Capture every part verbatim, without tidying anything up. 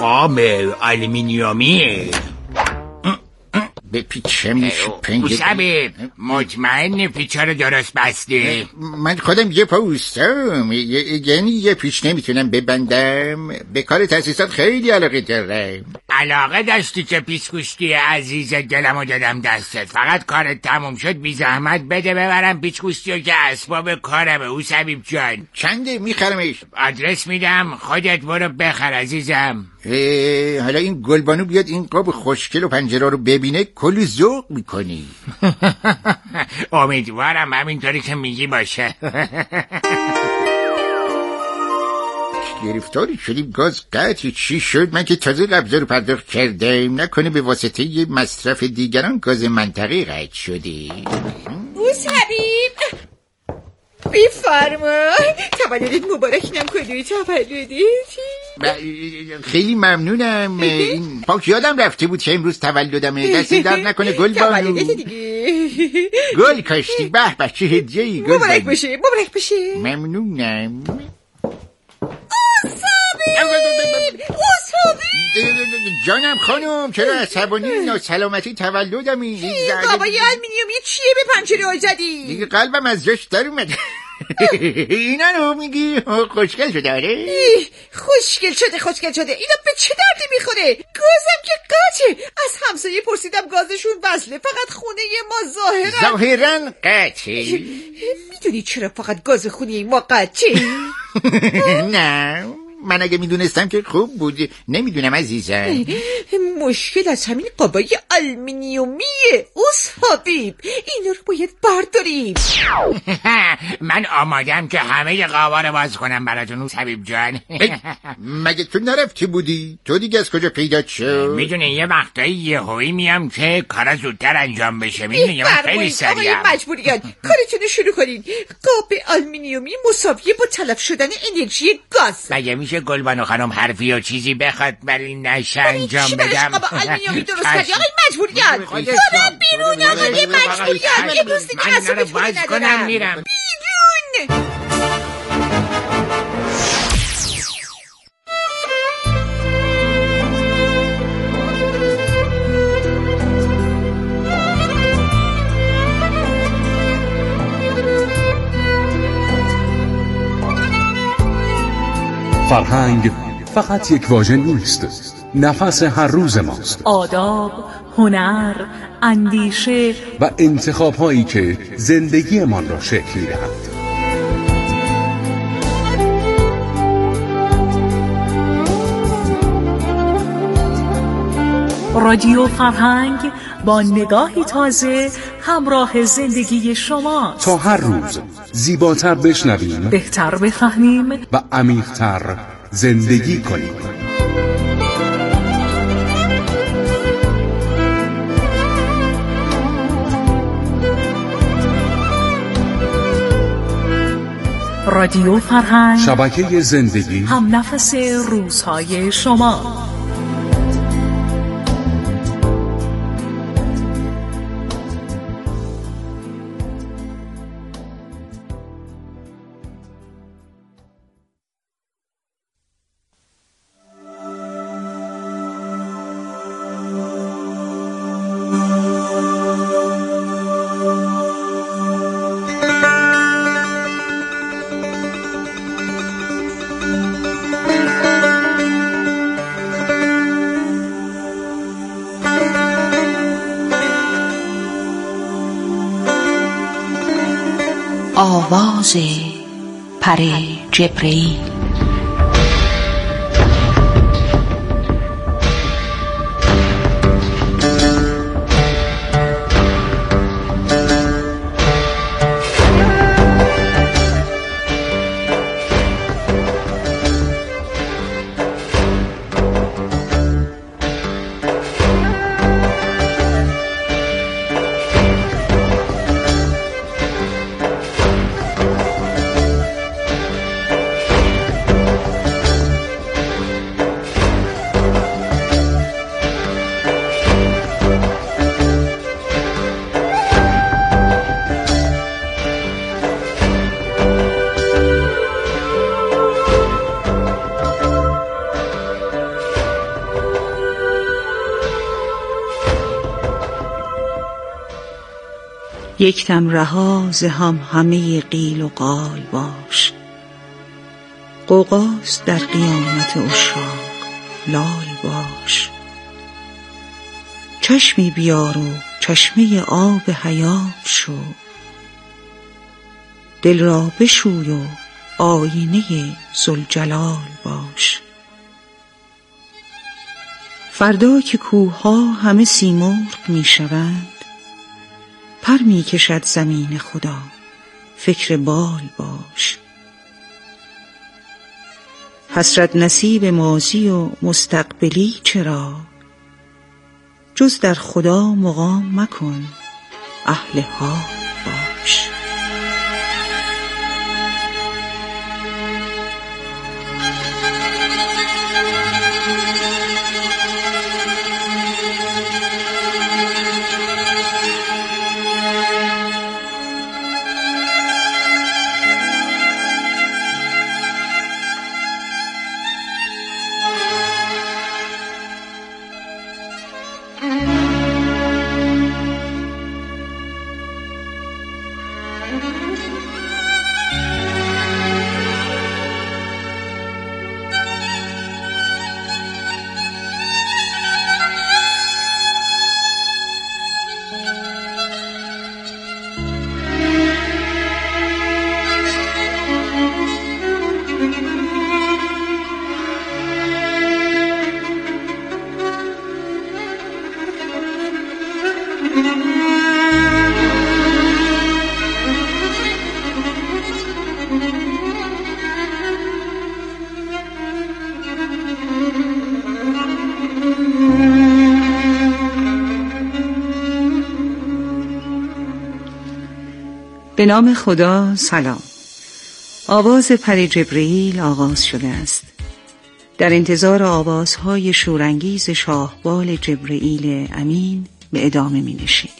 خام آلومینیومی. به پیچه میشه پنجه. موسوی مطمئن پیچه رو درست بسته؟ من خودم یه پا اوستم، یعنی یه پیچ نمیتونم ببندم. به کار تاسیسات خیلی علاقه دارم. علاقه داشتی که پیچ‌گوشتی عزیز دلمو دادم دستت. فقط کارت تموم شد بی زحمت بده ببرم پیچ‌گوشتیو که اسباب کارمه. او سبیب جان چنده میخرمش؟ آدرس میدم خودت برو بخر عزیزم. حالا این گلبانو بیاد این قاب خوشگل و پنجره رو ببینه کلی ذوق میکنی. امیدوارم همینطوری که میگی باشه. گرفتاری شدیم گاز قطع چی شد؟ من که تازه قبضه رو پرداخت کردم، نکنه به واسطه یه مصرف دیگران گاز منطقی قطع شده. بوس حبیب بفرما. تولدت مبارک. نم کدوی تولدتی؟ خیلی ممنونم. این پاک یادم رفته بود که امروز تولدمه. دستی در نکنه گلبانو. تولدت دیگه. گل کاشتی. به به چه هدیه‌ای. مبارک بشه مبارک بشه. ممنونم. جانم خانم چرا عصبانی؟ ناسلامتی تولدمی. قابای آلومینیومی چیه به پنجره ها زدی؟ دیگه قلبم از جاش در اومده. اینا رو میگی خوشگل شده؟ آره خوشگل شده خوشگل شده. اینا به چه دردی میخوره؟ گازم که قطعه. از همسایه پرسیدم گازشون وصله، فقط خونه ما ظاهرا ظاهرا قطعه. میدونی چرا فقط گاز خونه ما قطعه؟ نه من اگه میدونستم که خوب بود. نمیدونم عزیزم. مشکل از همین قابای آلومینیومیه اوس حبیب. اینا رو باید برداریم. من آمادم که همه قابا رو باز کنم براتون اوس حبیب جان. مگه تو نرفتی بودی؟ تو دیگه از کجا پیدا شد؟ میدونی یه وقتایی یه هوی میام که کارا زودتر انجام بشه. میدونی من خیلی سریعم. آقای مجبوریان کارتون رو شروع کنین. قاب آلومینیومی مساویه با تلف شدن انرژی گاز. مگه میشه گلبانو خانم حرفی و چیزی بخواد برای نشه انجام بدم؟ قاب آلومینیومی درست کردی آقای مجبوریان. برم بیرون آقای مجبوریان. امروز دیگه اصابت خونه ندارم. میرم بیرون. فرهنگ فقط یک واژه نیست، نفس هر روز ماست. آداب، هنر، اندیشه و انتخاب هایی که زندگیمان را شکل می‌دهند. رادیو فرهنگ با نگاهی تازه همراه زندگی شما تا هر روز زیباتر بشنویم، بهتر بفهمیم و عمیق‌تر زندگی کنیم. رادیو فرهنگ، شبکه زندگی، هم نفس روزهای شما. آواز پر جبرئیل. یک دم رها ز هم همه قیل و قال باش. غوغاست در قیامت عشاق لال باش. چشمی بیار و چشمه آب حیات شو. دل را بشوی و آینه ذوالجلال باش. فردا که کوه‌ها همه سیمرغ می شوند، پر می کشد زمین خدا، فکر بال باش. حسرت نصیب ماضی و مستقبلی چرا؟ جز در خدا مقام مکن، اهل حال باش. به نام خدا. سلام. آواز پر جبرئیل آغاز شده است. در انتظار آوازهای شورانگیز شاهبال جبرئیل امین به ادامه می نشینیم.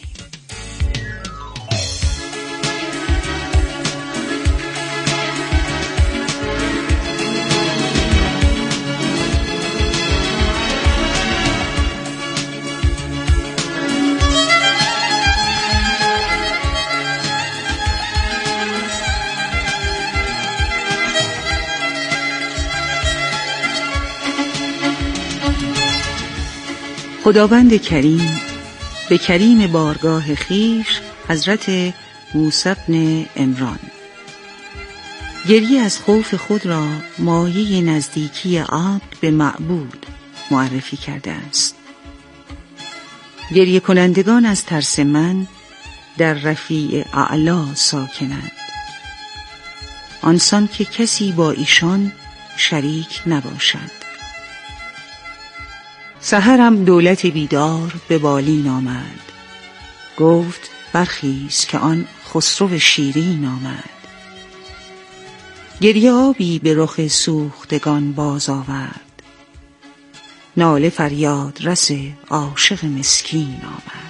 خداوند کریم به کریم بارگاه خویش حضرت موسی بن عمران گریه از خوف خود را مایه نزدیکی عبد به معبود معرفی کرده است. گریه کنندگان از ترس من در رفیع اعلا ساکنند، آنسان که کسی با ایشان شریک نباشد. سحرم دولت بیدار به بالین آمد، گفت برخیز که آن خسرو شیرین آمد. گریه آبی به رخ سوختگان باز آورد، ناله فریاد رس عاشق مسکین آمد.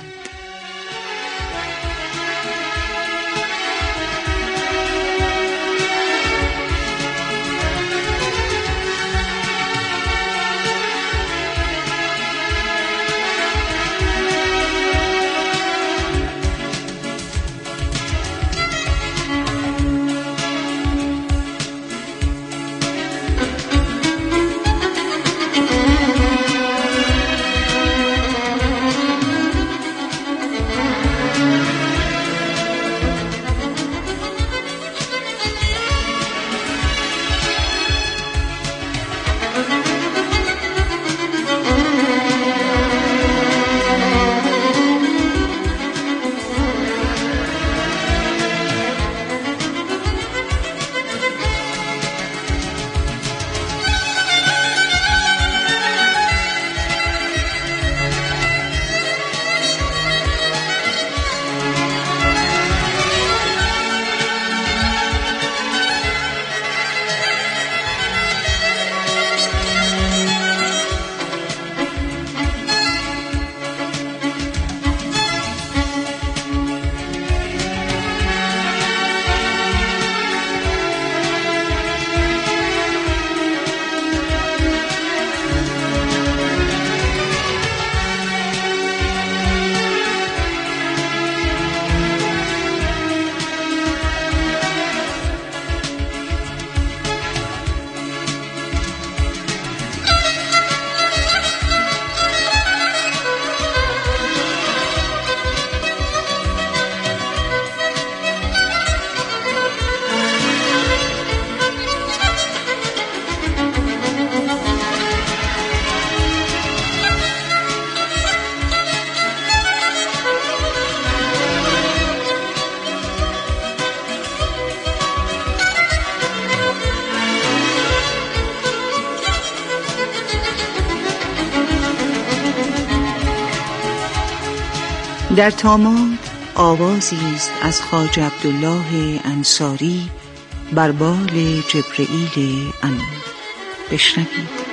در طامات آوازی است از خواجه عبدالله انصاری بر بال جبرئیل امین. بشنوید.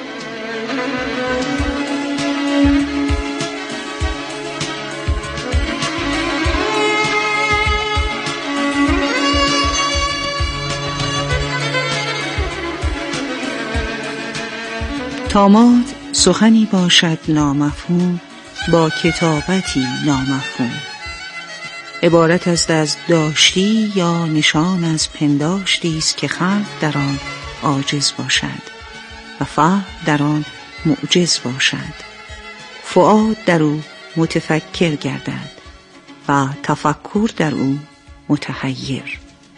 طامات سخنی باشد نامفهوم با کتابتی نامفهوم، عبارت است از داشتی یا نشان از پنداشتی است که خلق در آن عاجز باشد و فهم در آن معجز باشد، فؤاد در او متفکر گردد و تفکر در او متحیر.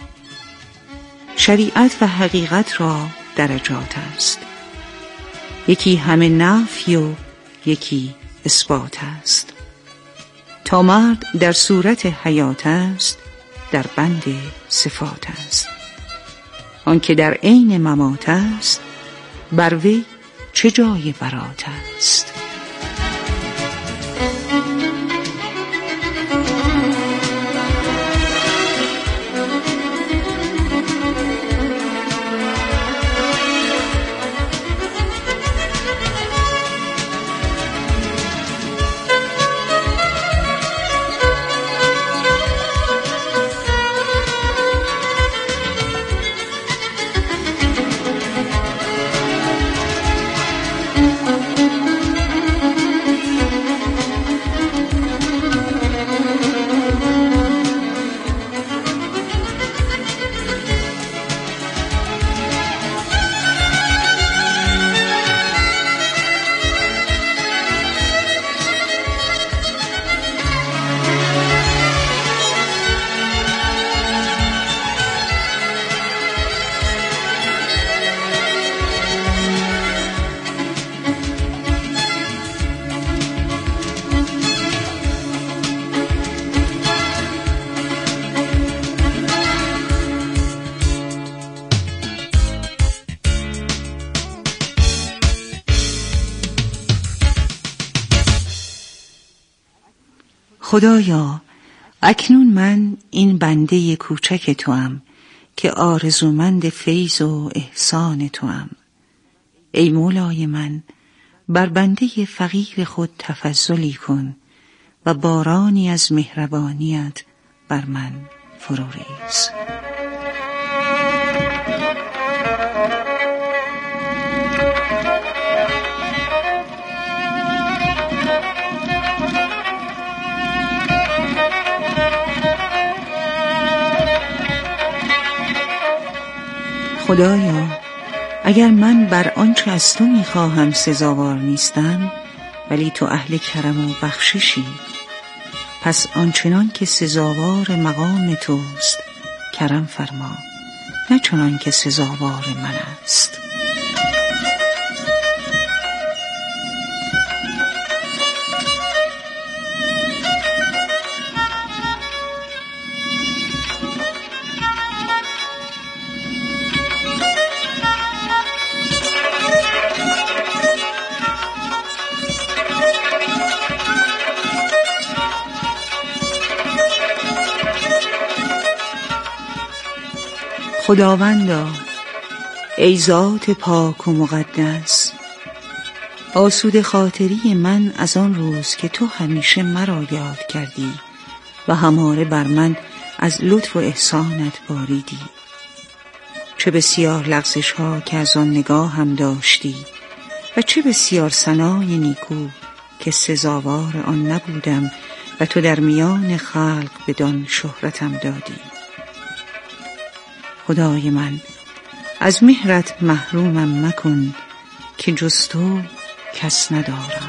شریعت و حقیقت را درجات است، یکی همه نفی و یکی اثبات است. تا مرد در صورت حیات است، در بند صفات است. آنکه در عین ممات است، بر وی چه جای برات است. خدایا، اکنون من این بنده کوچک توام که آرزومند فیض و احسان توام. ای مولای من، بر بنده فقیر خود تفضلی کن و بارانی از مهربانیت بر من فرو ریز. خدایا، اگر من بر آنچه از تو میخواهم سزاوار نیستم، ولی تو اهل کرم و بخششی، پس آنچنان که سزاوار مقام توست کرم فرما، نه چنان که سزاوار من است. خداوندا، ای ذات پاک و مقدس، آسوده خاطری من از آن روز که تو همیشه مرا یاد کردی و هماره بر من از لطف و احسانت باریدی. چه بسیار لغزش ها که از آن نگاه هم داشتی و چه بسیار ثنای نیکو که سزاوار آن نبودم و تو در میان خلق بدان شهرتم دادی. خدای من، از مهرت محرومم مکن که جز تو کس ندارم.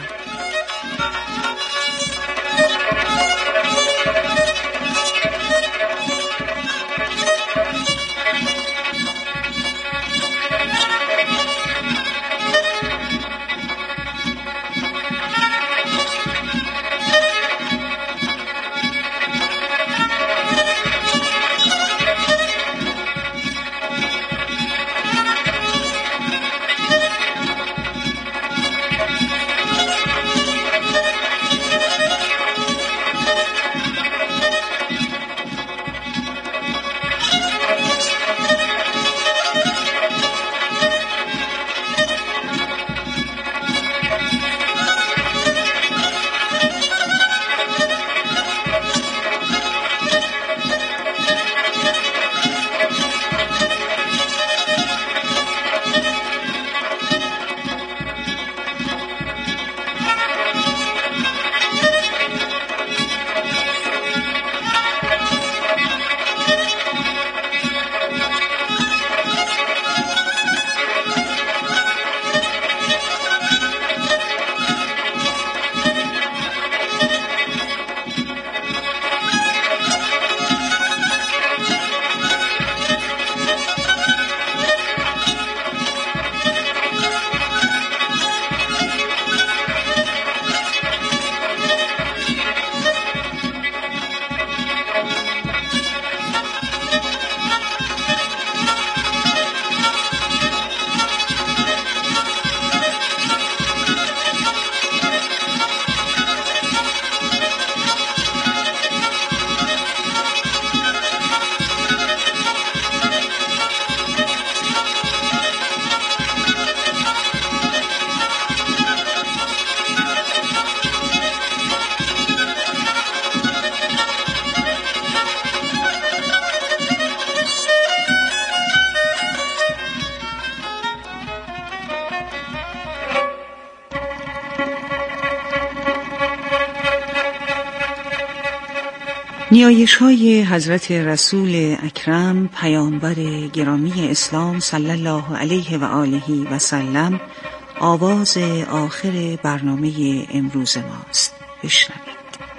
نیایش های حضرت رسول اکرم پیامبر گرامی اسلام صلی الله علیه و آله و سلم آواز آخر برنامه امروز ماست. بشنوید.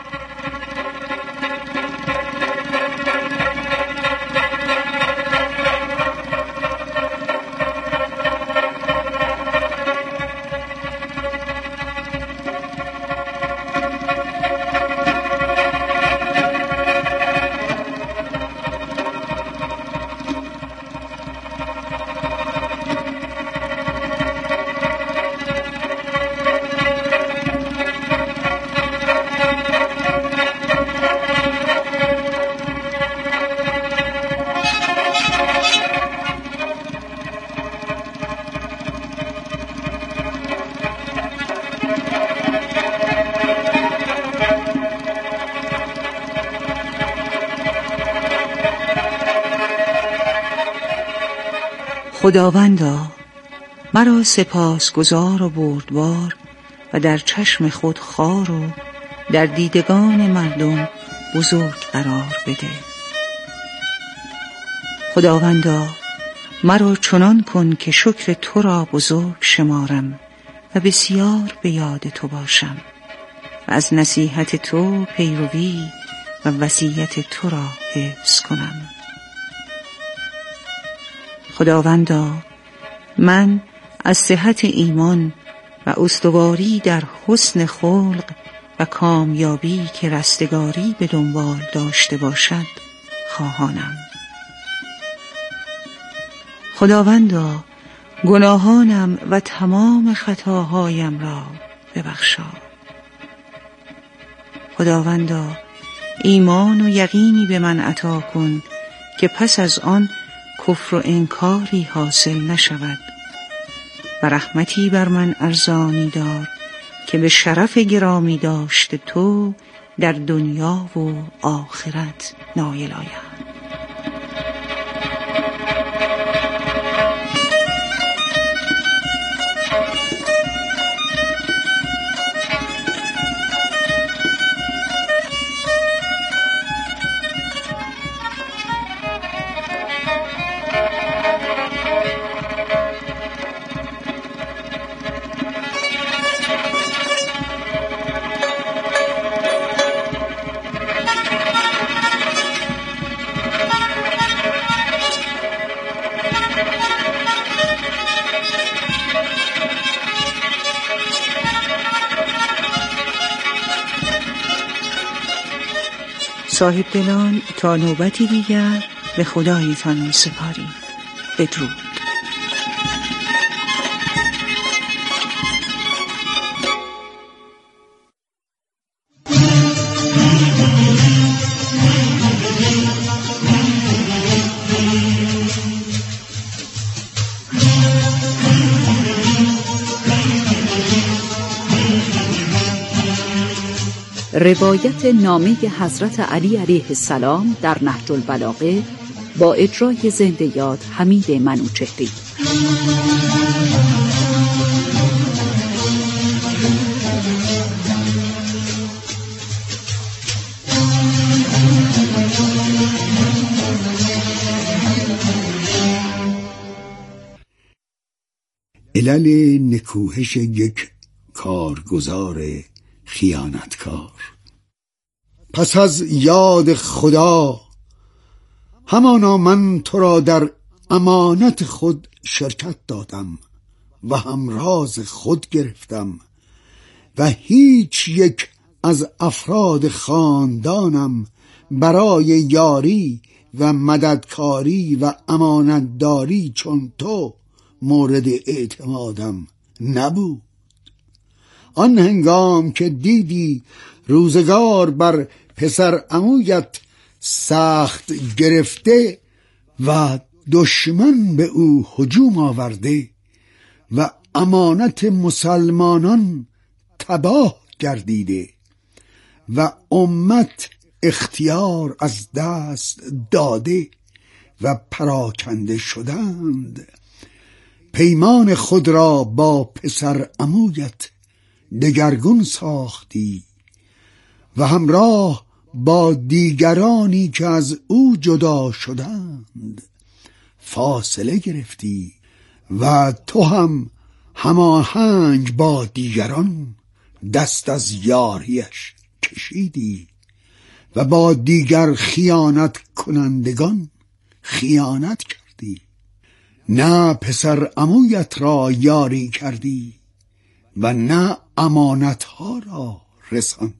خداوندا، مرا سپاسگزار و بردبار و در چشم خود خوار و در دیدگان مردم بزرگ قرار بده. خداوندا، مرا چنان کن که شکر تو را بزرگ شمارم و بسیار به یاد تو باشم و از نصیحت تو پیروی و وصیت تو را حفظ کنم. خداوندا، من از صحت ایمان و استواری در حسن خلق و کامیابی که رستگاری به دنبال داشته باشد خواهانم. خداوندا، گناهانم و تمام خطاهایم را ببخشا. خداوندا، ایمان و یقینی به من عطا کن که پس از آن کفر و انکاری حاصل نشود و رحمتی بر من ارزانی دار که به شرف گرامی داشته تو در دنیا و آخرت نایل آید. صاحب دلان، تا نوبتی دیگر به خدایتان می سپاریم. بدرود. روایت نامه حضرت علی علیه السلام در نهج البلاغه با اجرای زنده یاد حمید منوچهری. علل نکوهش یک کارگزار خیانتکار. پس از یاد خدا همانا من تو را در امانت خود شرکت دادم و همراز خود گرفتم و هیچ یک از افراد خاندانم برای یاری و مددکاری و امانتداری چون تو مورد اعتمادم نبود. آن هنگام که دیدی روزگار بر پسر عمویت سخت گرفته و دشمن به او هجوم آورده و امانت مسلمانان تباه گردیده و امت اختیار از دست داده و پراکنده شدند، پیمان خود را با پسر عمویت دگرگون ساختی و همراه با دیگرانی که از او جدا شدند فاصله گرفتی و تو هم هماهنگ با دیگران دست از یاریش کشیدی و با دیگر خیانت کنندگان خیانت کردی. نه پسر عمویت را یاری کردی و نه امانتها را رساندی.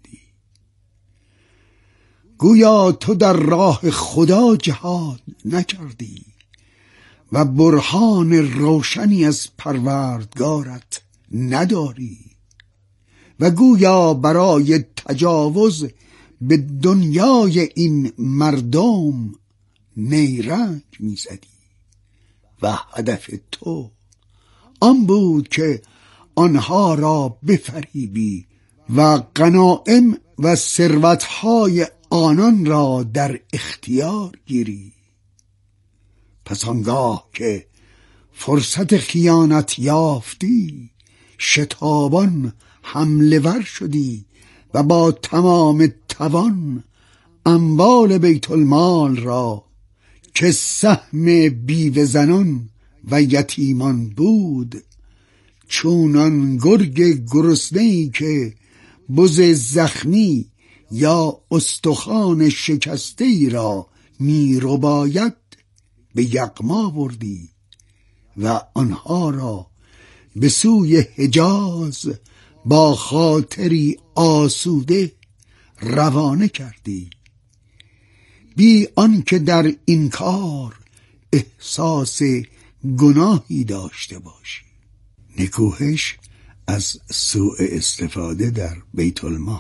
گویا تو در راه خدا جهاد نکردی و برهان روشنی از پروردگارت نداری و گویا برای تجاوز به دنیای این مردم نیرنگ میزدی و هدف تو آن بود که آنها را بفریبی و غنایم و ثروتهای آنان را در اختیار گیری. پس آنگاه که فرصت خیانت یافتی شتابان حمله ور شدی و با تمام توان اموال بیت المال را که سهم بیوه زنان و یتیمان بود چونان گرگ گرسنه‌ای که بز زخمی یا استخوان شکسته‌ای را می رباید به یغما بردی و آنها را به سوی حجاز با خاطری آسوده روانه کردی بی آنکه در این کار احساس گناهی داشته باشی. نکوهش از سوء استفاده در بیت المال.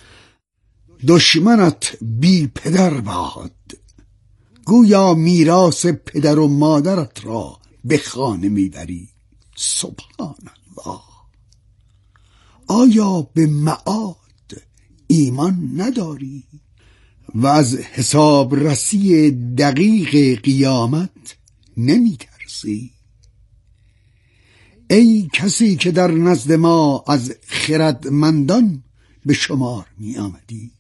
دشمنت بی پدر باد، گویا میراث پدر و مادرت را به خانه میبری. سبحان الله. آیا به معاد ایمان نداری و از حساب رسی دقیق قیامت نمی ترسی؟ ای کسی که در نزد ما از خردمندان به شمار می آمدی،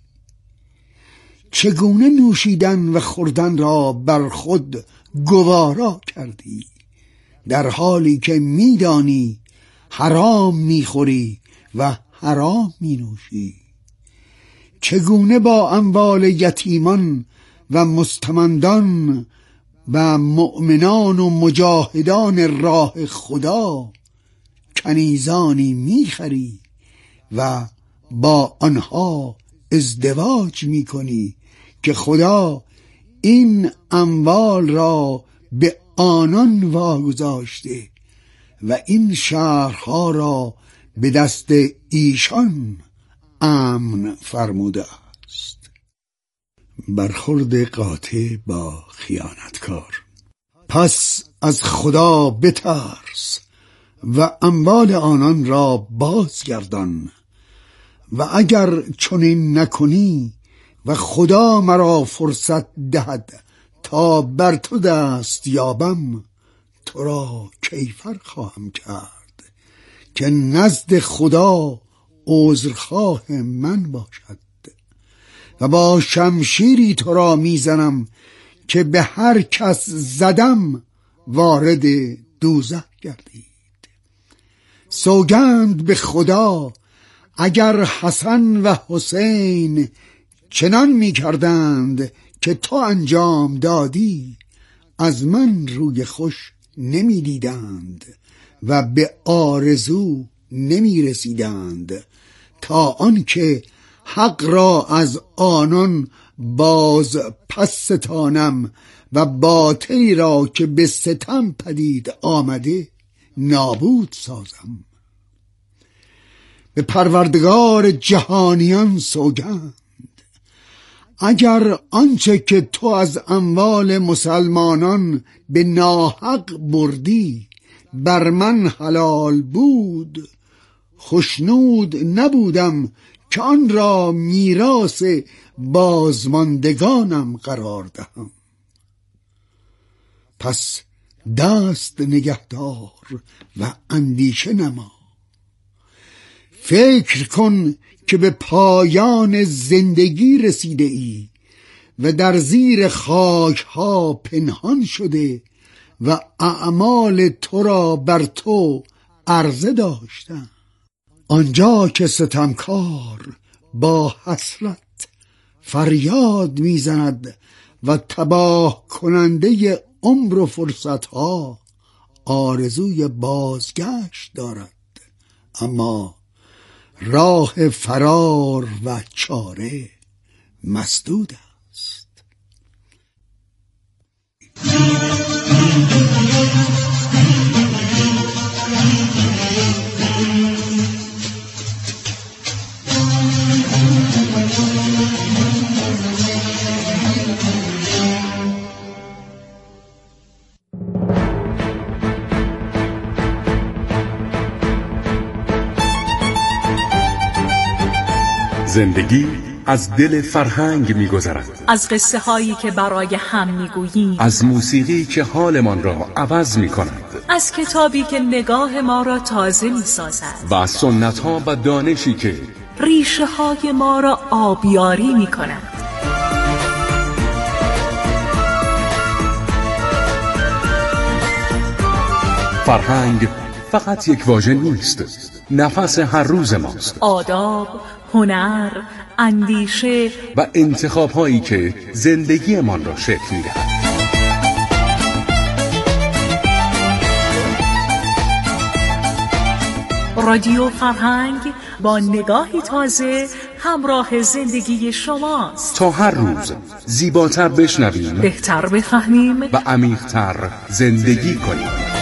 چگونه نوشیدن و خوردن را بر خود گوارا کردی در حالی که می دانی حرام می خوری و حرام می نوشی؟ چگونه با اموال یتیمان و مستمندان و مؤمنان و مجاهدان راه خدا کنیزانی میخری و با آنها ازدواج میکنی که خدا این اموال را به آنان واگذاشته و این شهرها را به دست ایشان امن فرموده است. برخورد قاطع با خیانتکار. پس از خدا بترس و اموال آنان را بازگردان و اگر چنین نکنی و خدا مرا فرصت دهد تا بر تو دست یابم، تو را کیفر خواهم کرد که نزد خدا عذرخواه من باشد و با شمشیری تو را میزنم که به هر کس زدم وارد دوزخ گردید. سوگند به خدا اگر حسن و حسین چنان میکردند که تو انجام دادی، از من روی خوش نمیدیدند و به آرزو نمیرسیدند تا آنکه حق را از آنان باز پس ستانم و باطلی را که به ستم پدید آمده نابود سازم. به پروردگار جهانیان سوگند اگر آنچه که تو از اموال مسلمانان به ناحق بردی بر من حلال بود، خوشنود نبودم که آن را میراث بازماندگانم قرار دهم. پس دست نگهدار و اندیشه نما. فکر کن که به پایان زندگی رسیده ای و در زیر خاک ها پنهان شده و اعمال تو را بر تو عرضه داشتم. آنجا که ستمکار با حسرت فریاد میزند و تباه کننده عمر و فرصتها آرزوی بازگشت دارد، اما راه فرار و چاره مسدود است. زندگی از دل فرهنگ می‌گذرد، از قصه هایی که برای هم میگوییم، از موسیقی که حالمان را عوض می‌کند، از کتابی که نگاه ما را تازه می‌سازد و از سنت‌ها و دانشی که ریشه های ما را آبیاری می‌کند. فرهنگ فقط یک واژه نیست، نفس هر روز ماست. آداب، هنر، اندیشه و انتخاب هایی که زندگیمان را شکل می‌دهد. رادیو فرهنگ با نگاهی تازه همراه زندگی شماست. تا هر روز زیباتر بشنویم، بهتر بفهمیم و عمیق‌تر زندگی کنیم.